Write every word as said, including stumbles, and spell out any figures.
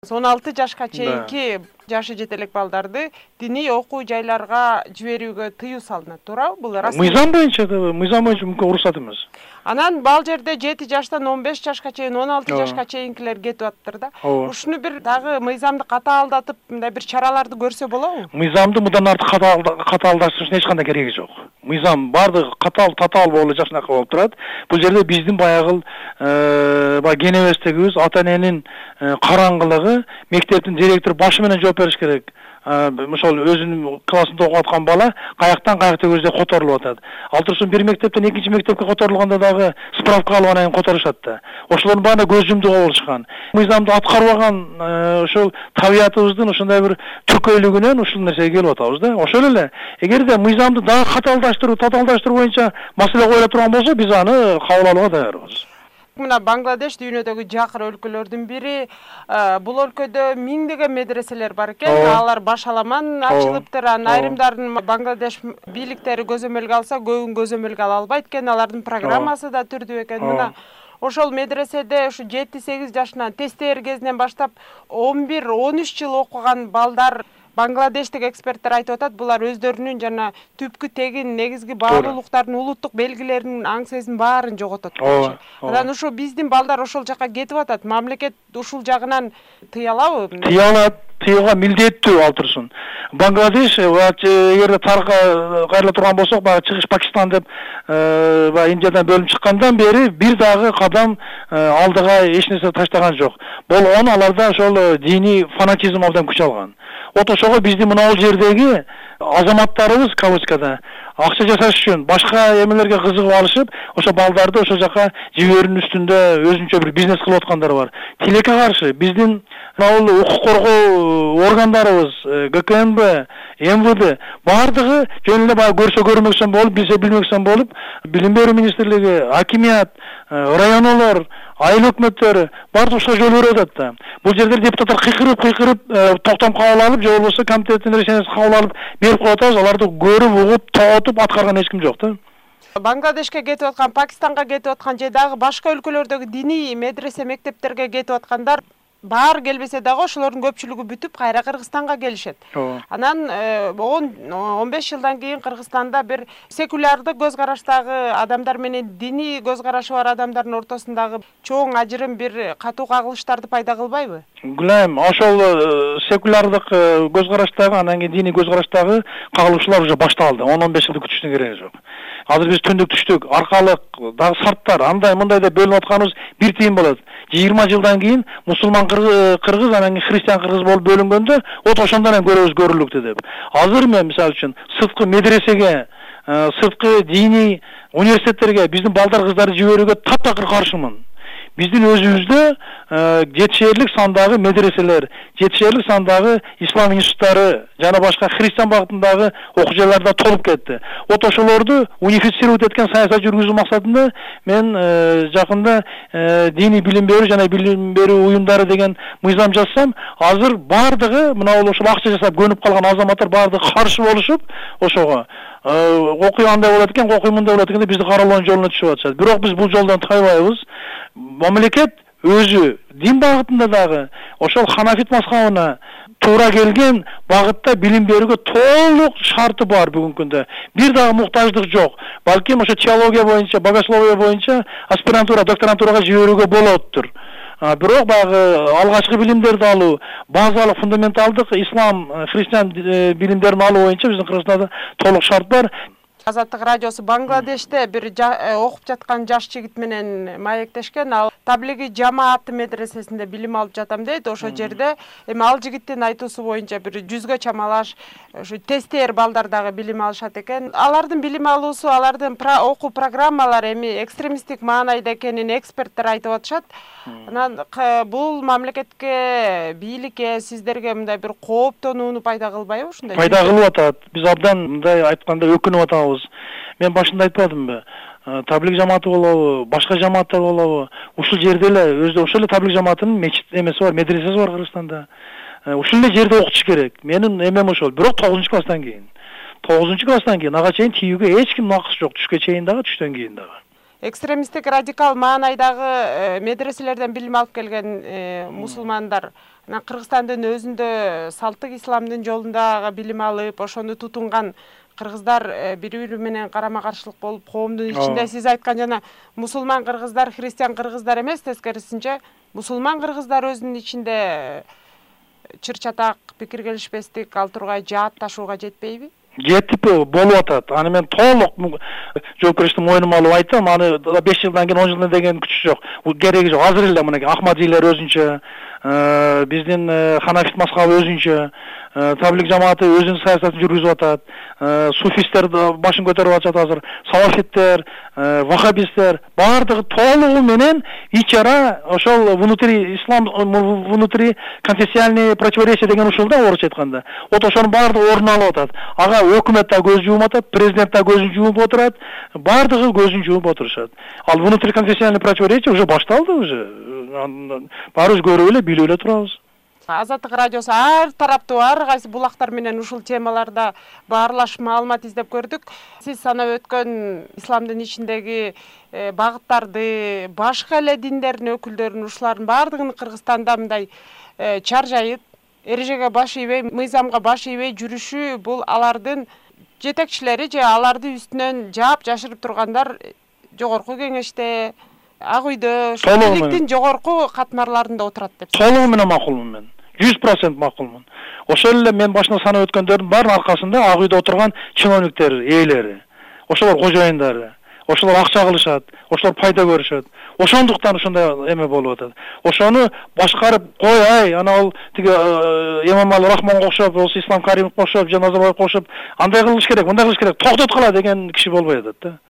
он алты жашка чейинки жашы жете элек балдарды диний окуу жайларга жиберүүгө тыюу салынат, туурабы? Бул расмий. Мыйзам боюнча, мыйзам боюнча мүмкүн уруксат эмес. Анан бал жерде жети жаштан он беш жашка чейин, он алты жашка чейинкилер кетип атыптыр да. Ушуну бир дагы мыйзамды катаалдатып, мындай бир чараларды көрсө болобу? Мыйзамды мындан артык катаалдаштырыштын эч кандай кереги жок. Мыйзам бардыгы катаал татаал болуп жакшынака болуп турат. Бул жерде биздин баягы баягы кенебездегибиз ата эненин караңгылыгы, мектептин директору башы менен жооп бериш керек. Мисалы өзүнүн классында окуп аткан бала каяктан каякта көздөй которулуп атат. Ал турсун бир мектептен экинчи мектепке которулганда дагы справка алып анан которушат да. Ошолордун баары көз жумдуга болушкан. Мыйзамды аткарбаган ошол табиятыбыздын ушундай бир түркөйлүгүнөн ушул нерсеге келип атабыз да. Ошол эле эгерде мыйзамды дагы катаалдаштыруу, татаалдаштыруу боюнча маселе коюла турган болсо, биз аны кабыл алууга даярбыз. Мына Бангладеш дүйнөдөгү жакыр өлкөлөрдүн бири. Бул өлкөдө миңдеген медреселер бар экен. Алар башаламан ачылыптыр. Айрымдарын Бангладеш бийликтери көзөмөлгө алса, көбүн көзөмөлгө ала албайт экен. Алардын программасы да түрдүү экен. Мына ошол медреседе ушу жети сегиз жашынан тестер кезинен баштап он бир он үч жыл окуган балдар Бангладештик эксперттер айтып атат, булар өздөрүнүн жана түпкү тегин негизги баалуулуктардын улуттук белгилеринин аң сезин баарын жоготот. Анан ушу биздин балдар ошол жака кетип атат. Мамлекет ушул жагынан тыя алабы? Тыя алат, тыйууга милдеттүү ал турсун. Бангладеш эгерде тарыхка кайрыла турган болсок, баягы чыгыш Пакистан деп баягы Индиядан бөлүнүп чыккандан бери бир дагы кадам алдыга эч нерсе таштаган жок. Болгону аларда ошол диний фанатизм абдан күч алган. Вот ошого биздин мына жердеги азаматтарыбыз кавычкада акча жасаш үчүн башка эмелерге кызыгып алышып, ошо балдарды ошол жака жиберүүнүн үстүндө өзүнчө бир бизнес кылып аткандар бар. Тилекке каршы биздин мына укук коргоо органдарыбыз, Г К М Б, М В Д бардыгы жөн эле баягы көрсө көрмөксөн болуп, билсе билмөксөн болуп, билим берүү министрлиги, акимият, районолор, айыл өкмөттөрү бардыгы ошол жол берип атат да. Бул жерде депутаттар кыйкырып-кыйкырып токтом кабыл алып, же болбосо комитеттин решениясин кабыл алып берип коюп атабыз, аларды көрүп, угуп, тоотуп аткарган эч ким жок да. Бангладешке кетип аткан, Пакистанга кетип аткан же дагы башка өлкөлөрдөгү диний медресе мектептерге кетип аткандар баары келбесе дагы ошолордун көпчүлүгү бүтүп кайра Кыргызстанга келишет. Анан он он беш жылдан кийин Кыргызстанда бир секулярдык көз караштагы адамдар менен диний көз карашы бар адамдардын ортосундагы чоң ажырым, бир катуу кагылыштарды пайда кылбайбы? Гүлайым, ошол секулярдык көз караштагы, анан кийин диний көз караштагы кагылышуулар уже башталды. он он беш жылды күтүштүн кереги жок. Азыр биз түндүк түштүк, аркалык, дагы сарттар, андай мындай деп бөлүнүп атканыбыз бир тыйын болот. жыйырма жылдан кийин мусулман кыргыз, анан кийин христиан кыргыз болуп бөлүнгөндө, вот ошондон эле көрөбүз көрүлүктү деп. Азыр мен мисалы үчүн сырткы медресеге, сырткы диний университеттерге биздин балдар кыздарды жиберүүгө таптакыр каршымын. Биздин өзүбүздө жетишерлик сандагы медреселер, жетишерлик сандагы ислам институттары жана башка христиан багытындагы окуу жайларда толуп кетти. Вот ошолорду унифицировать эткен саясат жүргүзүү максатында мен жакында диний билим берүү жана билим берүү уюмдары деген мыйзам жазсам, азыр бардыгы мына ошол акча жасап көнүп калган азаматтар бардыгы каршы болушуп, ошого окуй андай болот экен, окуй мындай болот экен деп бизди каралоонун жолуна түшүп атышат. Бирок биз бул жолдон тайбайбыз. Мамлекет өзү дин багытында дагы ошол ханафит мазхабына туура келген багытта билим берүүгө толук шарты бар бүгүнкү күндө. Бир дагы муктаждык жок. Балким ошо теология боюнча, богословие боюнча аспирантура, докторантурага жиберүүгө болоттур. Бирок баягы алгачкы билимдерди алуу, базалык фундаменталдык ислам, христиан билимдерин алуу боюнча биздин Кыргызстанда толук шарт бар. Азаттык радиосу Бангладеште бир окуп жаткан жаш жигит менен маектешкен. Ал Таблиги жамаат медресесинде билим алып жатам дейт. Ошо жерде эми ал жигиттин айтуусу боюнча бир жүзгө чамалаш ушу тестер балдар дагы билим алышат экен. Алардын билим алуусу, алардын окуу программалары эми экстремисттик маанайда экенин эксперттер айтып атышат. Анан бул мамлекетке, бийликке, сиздерге мындай бир кооптонууну пайда кылбайбы ушундай? Пайда кылып атат. Биз абдан мындай айтканда өкүнүп атабыз. Мен башында айтпадымбы? Таблик жамааты болобу, башка жамааттар болобу? Ушул жерде эле өзү ошол эле таблик жамаатынын мечит эмеси бар, медресеси бар Кыргызстанда. Ушул эле жерде окутуш керек. Менин эмем ошол. Бирок тогузунчу класстан кийин. тогузунчу класстан кийин ага чейин тийүүгө эч кимдин акысы жок. Түшкө чейин дагы, түштөн кийин дагы. Экстремисттик радикал маанайдагы медреселерден билим алып келген мусулмандар Анан Кыргызстандын өзүндө салттык исламдын жолунда билим алып, ошону тутунган кыргыздар бири-бири менен карама-каршылык болуп, коомдун ичинде сиз айткан жана мусулман кыргыздар, христиан кыргыздар эмес, тескерисинче мусулман кыргыздар өзүнүн ичинде чыр-чатак, пикир келишпестик ал тургай жаатташууга жетпейби? Жетип болуп атат. Аны мен толук жоопкерчиликти мойнума алып айтам. Аны беш жылдан кийин, он жылдан деген күчү жок. Бул кереги жок. Азыр эле мынакей Ахмадилер өзүнчө, биздин Ханафит мазхабы өзүнчө, таблик жамааты өзүнүн саясатын жүргүзүп атат. Суфисттер башын көтөрүп атат азыр. Салафиттер, вахабисттер баардыгы толугу менен ичара ошол внутри ислам, внутри конфессиональные противоречия деген ушул да орусча айтканда. Вот ошонун баардыгы орун алып атат. Ага өкмөт да көз жумуп атат, президент да көзүн жумуп отурат, баардыгы көзүн жумуп отурушат. Ал внутри конфессиональные противоречия уже башталды уже. Баарыбыз көрүп эле, билип эле турабыз. Азаттык радиосу ар тараптуу, ар кайсы булактар менен ушул темаларда баарлаш маалымат издеп көрдүк. Сиз санап өткөн исламдын ичиндеги багыттарды, башка эле диндердин өкүлдөрүн, ушулардын баардыгын Кыргызстанда мындай чаржайып, эрежеге баш ийбей, мыйзамга баш ийбей жүрүшү бул алардын жетекчилери же аларды үстүнөн жаап жашырып тургандар жогорку кеңеште, Ак үйдө, бийликтин жогорку катмарларында отурат деп. Толугу менен макулмун мен. жүз процент макулмун. Ошол эле мен башында санап өткөндөрдүн баарынын аркасында Ак үйдө отурган чиновниктер, ээлери, ошолор кожоюндары, ошолор акча кылышат, ошолор пайда көрүшөт. Ошондуктан ушундай эме болуп атат. Ошону башкарып кой, ай, ана ал тиги Эмомали Рахмонго окшоп, болсо Ислам Каримовго окшоп, же Назарбаевге окшоп, андай кылыш керек, мындай кылыш керек, токтоткула деген киши болбой атат да.